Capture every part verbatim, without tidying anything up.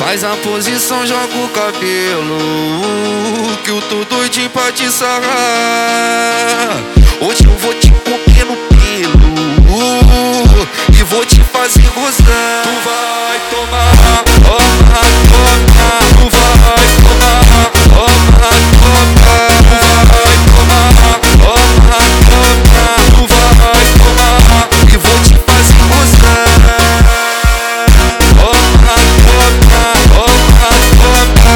Faz a posição, joga o cabelo, que eu tô doidinho pra te sarrar. Hoje eu vou te comer no pelo e vou te fazer gozar. Tu vai tomar, toma, toma. Tu vai tomar, toma, toma. Tu vai tomar, toma, toma. Tu vai tomar e vou te fazer gozar. Toma, toma, toma, toma.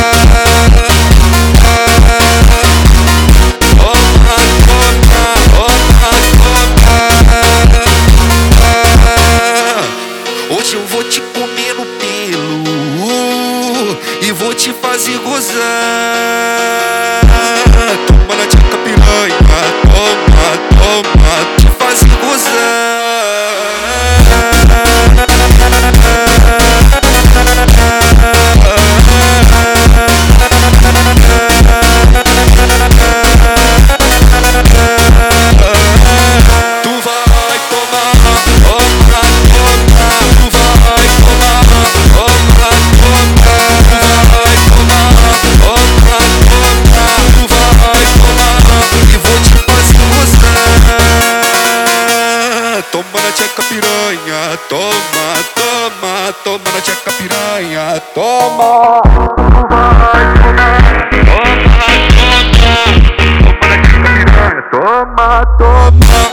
Toma, toma, toma, toma. Hoje eu vou te comer no pelo e vou te fazer gozar. Toma na tcheca piranha, toma, toma, te fazer gozar. Tu vai tomar, toma, toma. Tu vai tomar, toma, toma. Tu vai tomar, toma, toma. Tu vai tomar e vou te fazer gozar. Toma na tcheca piranha, toma, toma. Toma na tcheca piranha, toma. Tu vai tomar, toma, toma. Toma na tcheca piranha, toma, toma.